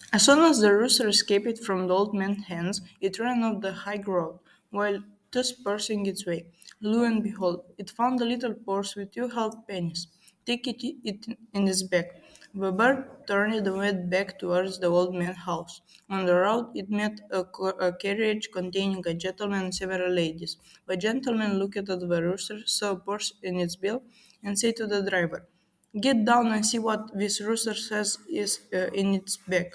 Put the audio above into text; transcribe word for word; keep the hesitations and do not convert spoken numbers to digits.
As soon as the rooster escaped from the old man's hands, it ran up the high road, while thus pursuing its way. Lo and behold, it found a little purse with two half pennies. Take it, it in its back. The bird turned and went back towards the old man's house. On the road, it met a, co- a carriage containing a gentleman and several ladies. The gentleman looked at the rooster, saw a purse in its bill, and said to the driver, "Get down and see what this rooster says is uh, in its bag."